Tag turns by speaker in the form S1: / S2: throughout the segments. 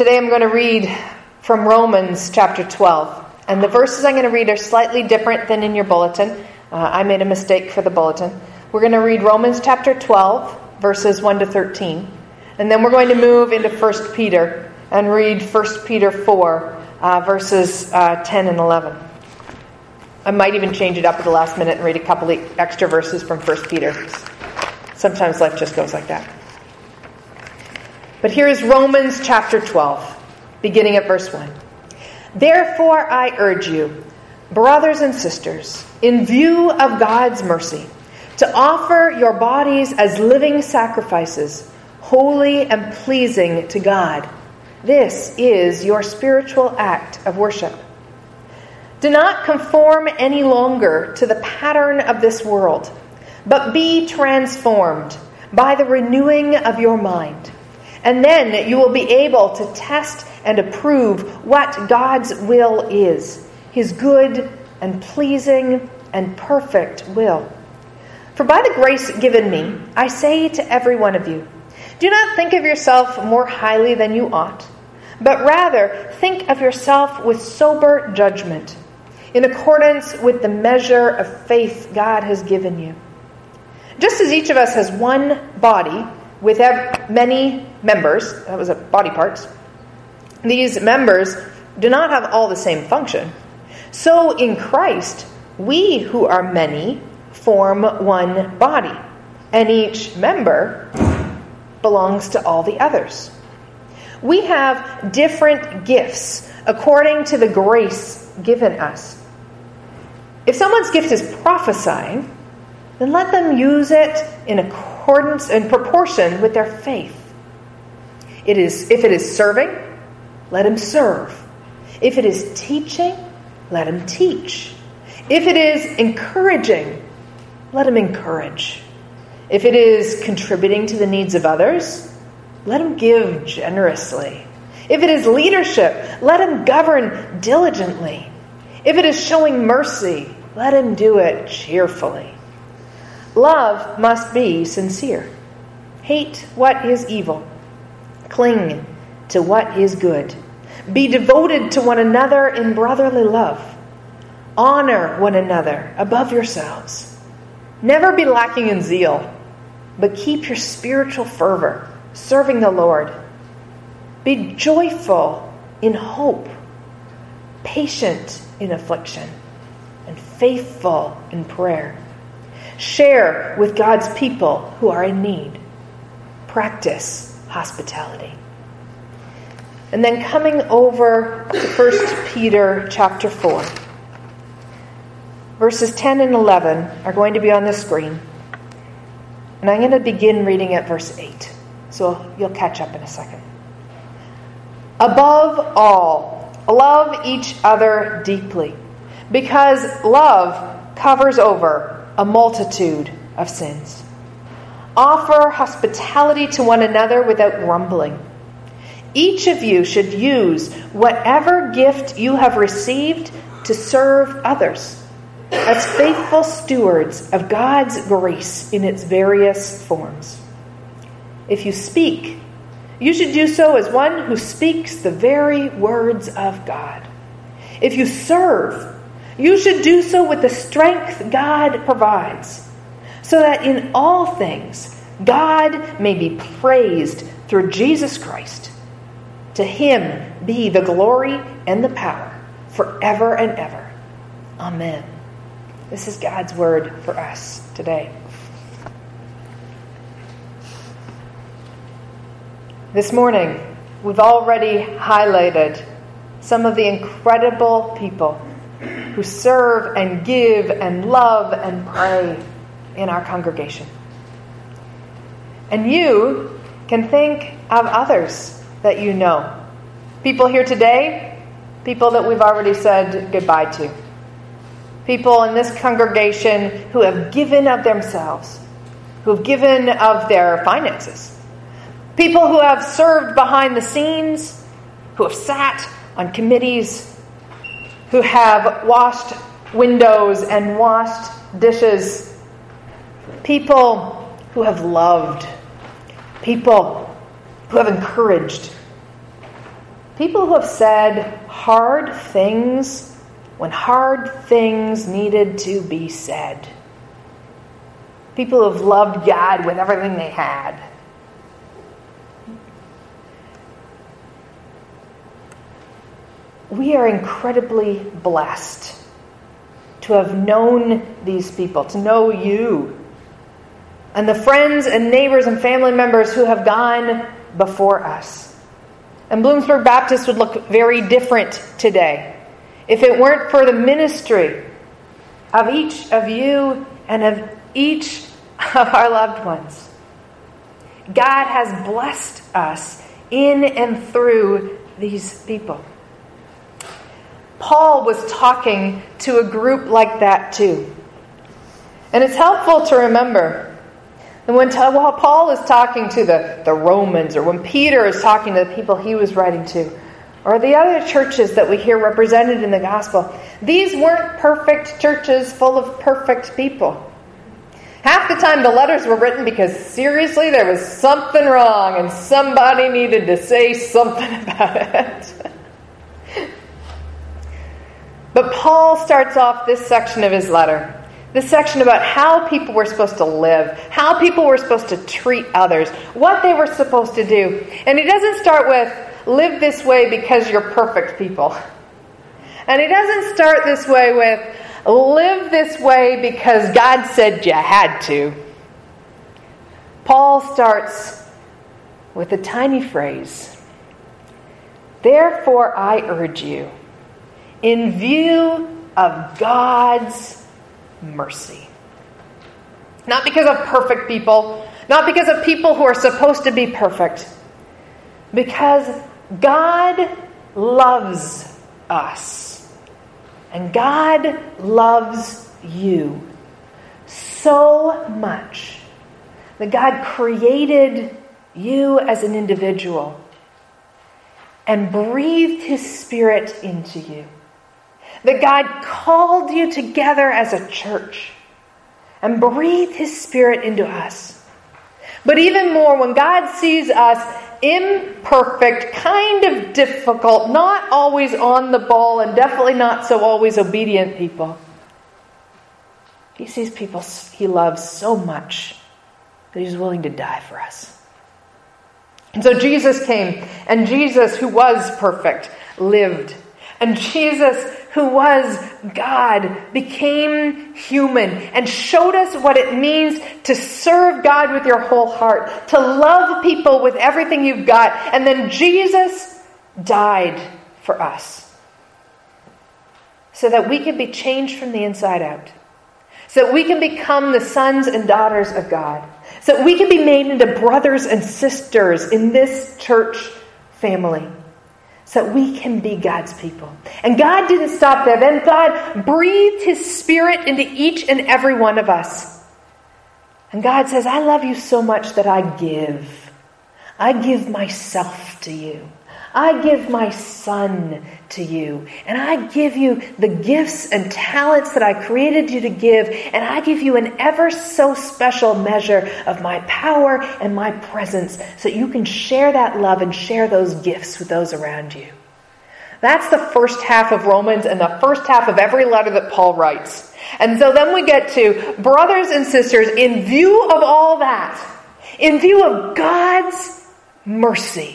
S1: Today I'm going to read from Romans chapter 12. And the verses I'm going to read are slightly different than in your bulletin. I made a mistake for the bulletin. We're going to read Romans chapter 12, verses 1 to 13. And then we're going to move into 1 Peter and read 1 Peter 4, verses 10 and 11. I might even change it up at the last minute and read a couple of extra verses from 1 Peter. Sometimes life just goes like that. But here is Romans chapter 12, beginning at verse 1. Therefore I urge you, brothers and sisters, in view of God's mercy, to offer your bodies as living sacrifices, holy and pleasing to God. This is your spiritual act of worship. Do not conform any longer to the pattern of this world, but be transformed by the renewing of your mind. And then you will be able to test and approve what God's will is, His good and pleasing and perfect will. For by the grace given me, I say to every one of you, do not think of yourself more highly than you ought, but rather think of yourself with sober judgment, in accordance with the measure of faith God has given you. Just as each of us has one body with many members, that was body parts, these members do not have all the same function. So in Christ, we who are many form one body, and each member belongs to all the others. We have different gifts according to the grace given us. If someone's gift is prophesying, then let them use it in accordance and proportion with their faith. If it is serving, let him serve. If it is teaching, let him teach. If it is encouraging, let him encourage. If it is contributing to the needs of others, let him give generously. If it is leadership, let him govern diligently. If it is showing mercy, let him do it cheerfully. Love must be sincere. Hate what is evil. Cling to what is good. Be devoted to one another in brotherly love. Honor one another above yourselves. Never be lacking in zeal, but keep your spiritual fervor, serving the Lord. Be joyful in hope, patient in affliction, and faithful in prayer. Share with God's people who are in need. Practice hospitality. And then coming over to 1 Peter chapter 4. Verses 10 and 11 are going to be on the screen. And I'm going to begin reading at verse 8. So you'll catch up in a second. Above all, love each other deeply, because love covers over a multitude of sins. Offer hospitality to one another without grumbling. Each of you should use whatever gift you have received to serve others, as faithful stewards of God's grace in its various forms. If you speak, you should do so as one who speaks the very words of God. If you serve, you should do so with the strength God provides, so that in all things God may be praised through Jesus Christ. To him be the glory and the power forever and ever. Amen. This is God's word for us today. This morning, we've already highlighted some of the incredible people who serve and give and love and pray in our congregation. And you can think of others that you know. People here today, people that we've already said goodbye to. People in this congregation who have given of themselves, who have given of their finances. People who have served behind the scenes, who have sat on committees, who have washed windows and washed dishes. People who have loved. People who have encouraged. People who have said hard things when hard things needed to be said. People who have loved God with everything they had. We are incredibly blessed to have known these people, to know you, and the friends and neighbors and family members who have gone before us. And Bloomsburg Baptist would look very different today if it weren't for the ministry of each of you and of each of our loved ones. God has blessed us in and through these people. Paul was talking to a group like that too. And it's helpful to remember that when Paul is talking to the Romans, or when Peter is talking to the people he was writing to, or the other churches that we hear represented in the gospel, these weren't perfect churches full of perfect people. Half the time the letters were written because seriously there was something wrong and somebody needed to say something about it. But Paul starts off this section of his letter, this section about how people were supposed to live, how people were supposed to treat others, what they were supposed to do. And he doesn't start with, live this way because you're perfect people. And he doesn't start this way with, live this way because God said you had to. Paul starts with a tiny phrase. Therefore I urge you, in view of God's mercy. Not because of perfect people, not because of people who are supposed to be perfect, because God loves us. And God loves you so much that God created you as an individual and breathed His Spirit into you. That God called you together as a church and breathed His Spirit into us. But even more, when God sees us imperfect, kind of difficult, not always on the ball, and definitely not so always obedient people, He sees people He loves so much that He's willing to die for us. And so Jesus came, and Jesus, who was perfect, lived. And Jesus, who was God, became human and showed us what it means to serve God with your whole heart, to love people with everything you've got. And then Jesus died for us so that we can be changed from the inside out, so that we can become the sons and daughters of God, so that we can be made into brothers and sisters in this church family, so that we can be God's people. And God didn't stop there. Then God breathed His Spirit into each and every one of us. And God says, I love you so much that I give. I give myself to you. I give my son to you. And I give you the gifts and talents that I created you to give. And I give you an ever so special measure of my power and my presence so that you can share that love and share those gifts with those around you. That's the first half of Romans and the first half of every letter that Paul writes. And so then we get to, brothers and sisters, in view of all that, in view of God's mercy,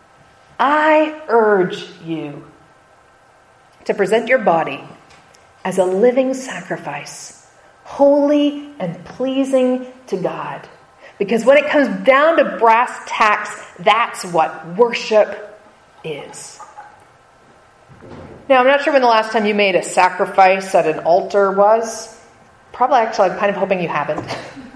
S1: I urge you to present your body as a living sacrifice, holy and pleasing to God. Because when it comes down to brass tacks, that's what worship is. Now, I'm not sure when the last time you made a sacrifice at an altar was. Probably, actually, I'm kind of hoping you haven't.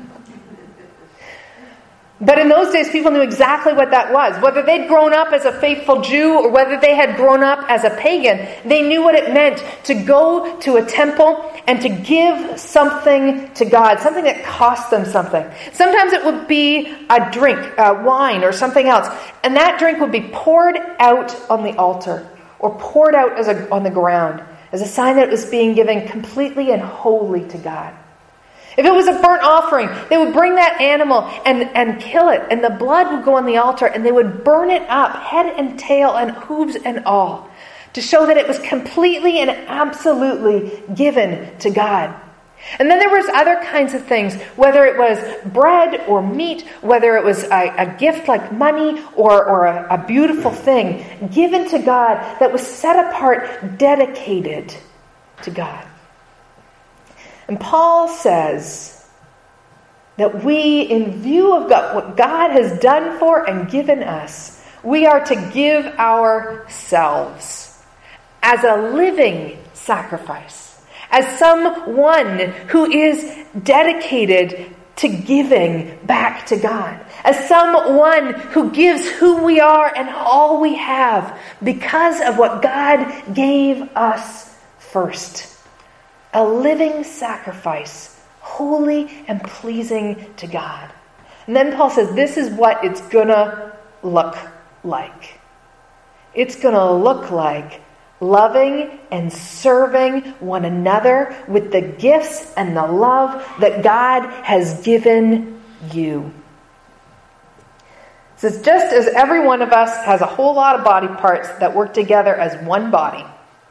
S1: But in those days, people knew exactly what that was. Whether they'd grown up as a faithful Jew or whether they had grown up as a pagan, they knew what it meant to go to a temple and to give something to God, something that cost them something. Sometimes it would be a drink, wine or something else, and that drink would be poured out on the altar or poured out on the ground as a sign that it was being given completely and wholly to God. If it was a burnt offering, they would bring that animal and kill it. And the blood would go on the altar and they would burn it up, head and tail and hooves and all, to show that it was completely and absolutely given to God. And then there was other kinds of things, whether it was bread or meat, whether it was a gift like money or a beautiful thing given to God that was set apart, dedicated to God. And Paul says that we, in view of God, what God has done for and given us, we are to give ourselves as a living sacrifice. As someone who is dedicated to giving back to God. As someone who gives who we are and all we have because of what God gave us first. A living sacrifice, holy and pleasing to God. And then Paul says this is what it's going to look like. It's going to look like loving and serving one another with the gifts and the love that God has given you. It says, just as every one of us has a whole lot of body parts that work together as one body,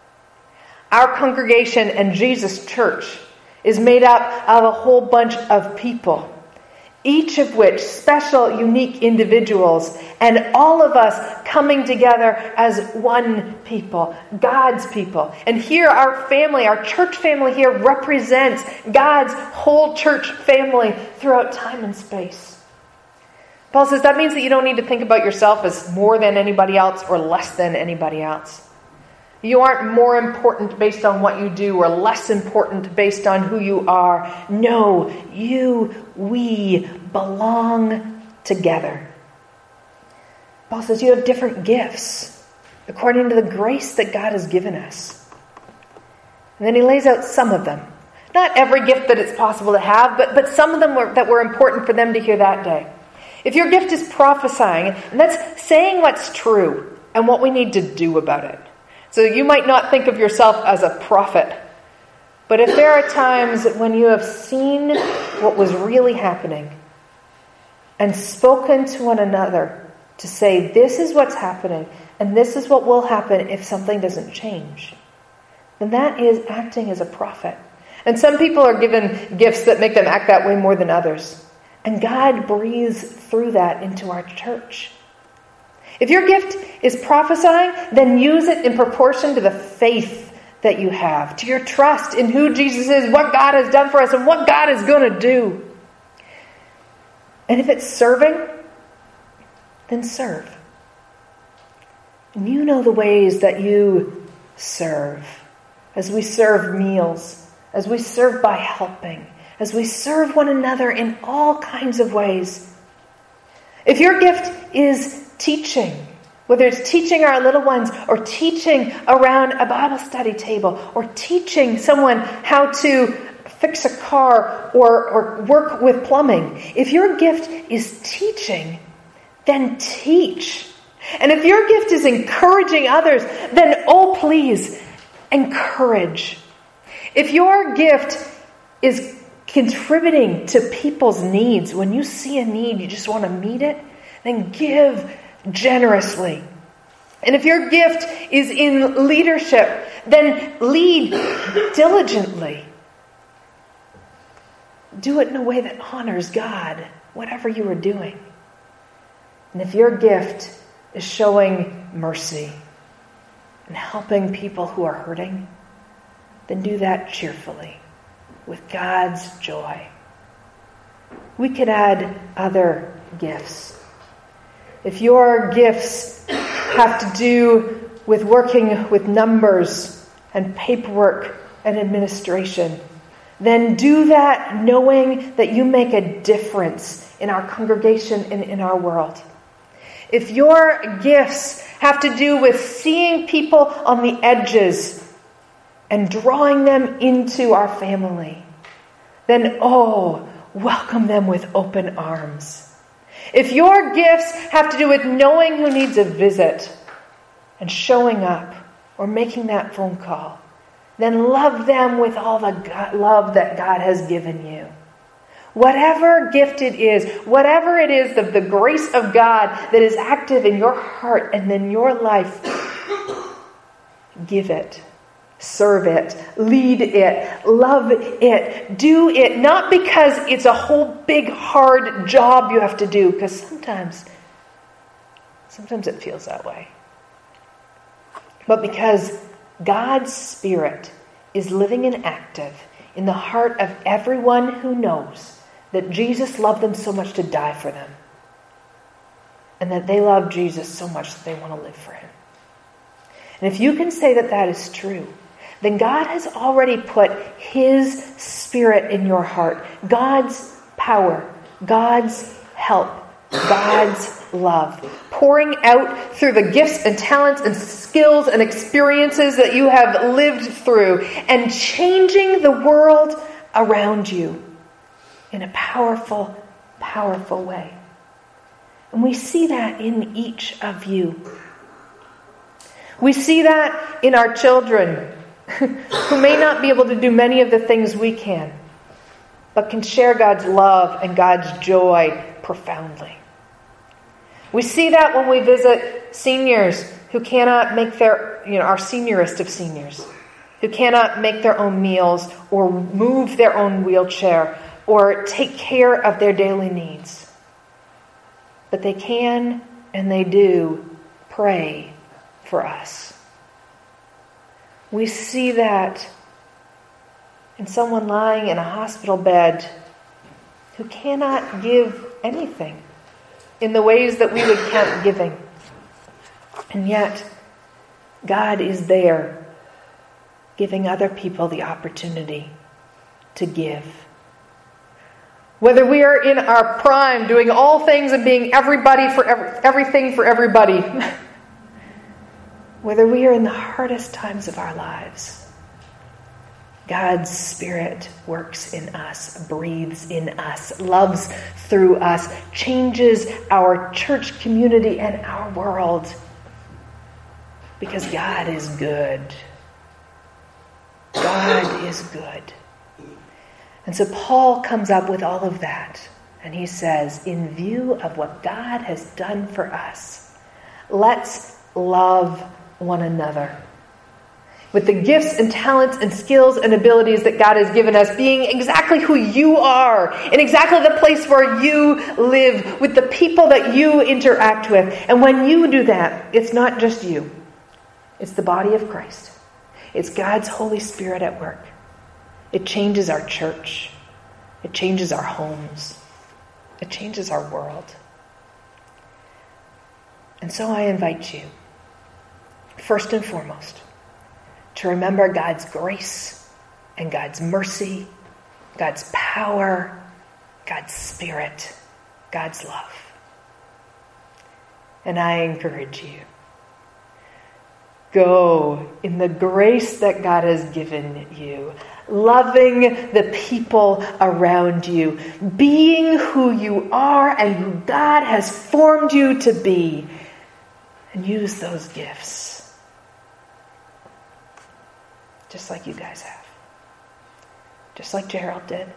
S1: our congregation and Jesus Church is made up of a whole bunch of people, each of which special, unique individuals, and all of us coming together as one people, God's people. And here our family, our church family here represents God's whole church family throughout time and space. Paul says that means that you don't need to think about yourself as more than anybody else or less than anybody else. You aren't more important based on what you do or less important based on who you are. No, we belong together. Paul says you have different gifts according to the grace that God has given us. And then he lays out some of them. Not every gift that it's possible to have, but some of them that were important for them to hear that day. If your gift is prophesying, and that's saying what's true and what we need to do about it. So you might not think of yourself as a prophet. But if there are times when you have seen what was really happening and spoken to one another to say, this is what's happening and this is what will happen if something doesn't change, then that is acting as a prophet. And some people are given gifts that make them act that way more than others. And God breathes through that into our church. If your gift is prophesying, then use it in proportion to the faith that you have, to your trust in who Jesus is, what God has done for us, and what God is going to do. And if it's serving, then serve. And you know the ways that you serve. As we serve meals, as we serve by helping, as we serve one another in all kinds of ways. If your gift is teaching, whether it's teaching our little ones or teaching around a Bible study table or teaching someone how to fix a car or work with plumbing. If your gift is teaching, then teach. And if your gift is encouraging others, then please, encourage. If your gift is contributing to people's needs, when you see a need, you just want to meet it, then give generously. And if your gift is in leadership, then lead diligently. Do it in a way that honors God, whatever you are doing. And if your gift is showing mercy and helping people who are hurting, then do that cheerfully, with God's joy. We could add other gifts. If your gifts have to do with working with numbers and paperwork and administration, then do that knowing that you make a difference in our congregation and in our world. If your gifts have to do with seeing people on the edges and drawing them into our family, then welcome them with open arms. If your gifts have to do with knowing who needs a visit and showing up or making that phone call, then love them with all the love that God has given you. Whatever gift it is, whatever it is, the grace of God that is active in your heart and in your life, give it. Serve it, lead it, love it, do it, not because it's a whole big hard job you have to do, because sometimes it feels that way. But because God's Spirit is living and active in the heart of everyone who knows that Jesus loved them so much to die for them, and that they love Jesus so much that they want to live for him. And if you can say that that is true, then God has already put his Spirit in your heart. God's power, God's help, God's love, pouring out through the gifts and talents and skills and experiences that you have lived through, and changing the world around you in a powerful, powerful way. And we see that in each of you. We see that in our children, who may not be able to do many of the things we can, but can share God's love and God's joy profoundly. We see that when we visit seniors who cannot make our seniorist of seniors, who cannot make their own meals or move their own wheelchair or take care of their daily needs. But they can and they do pray for us. We see that in someone lying in a hospital bed who cannot give anything in the ways that we would count giving. And yet, God is there giving other people the opportunity to give. Whether we are in our prime, doing all things and being everybody for everything for everybody, whether we are in the hardest times of our lives, God's Spirit works in us, breathes in us, loves through us, changes our church community and our world. Because God is good. God is good. And so Paul comes up with all of that. And he says, in view of what God has done for us, let's love one another. With the gifts and talents and skills and abilities that God has given us, being exactly who you are, in exactly the place where you live, with the people that you interact with. And when you do that, it's not just you. It's the body of Christ. It's God's Holy Spirit at work. It changes our church. It changes our homes. It changes our world. And so I invite you, first and foremost, to remember God's grace and God's mercy, God's power, God's Spirit, God's love. And I encourage you, go in the grace that God has given you, loving the people around you, being who you are and who God has formed you to be, and use those gifts. Just like you guys have. Just like Gerald did.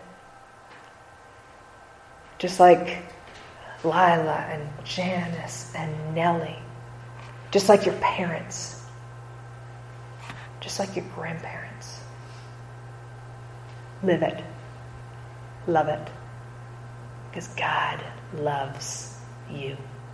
S1: Just like Lila and Janice and Nellie. Just like your parents. Just like your grandparents. Live it. Love it. Because God loves you.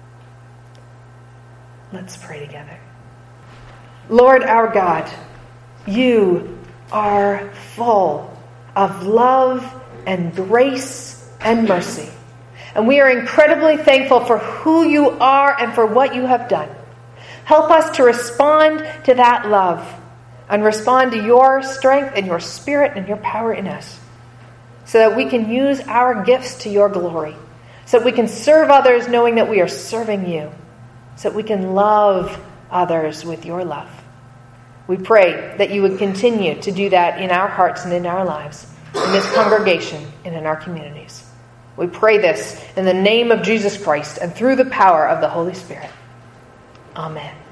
S1: Let's pray together. Lord our God, you are full of love and grace and mercy. And we are incredibly thankful for who you are and for what you have done. Help us to respond to that love and respond to your strength and your Spirit and your power in us, so that we can use our gifts to your glory, so that we can serve others knowing that we are serving you, so that we can love others with your love. We pray that you would continue to do that in our hearts and in our lives, in this congregation and in our communities. We pray this in the name of Jesus Christ and through the power of the Holy Spirit. Amen.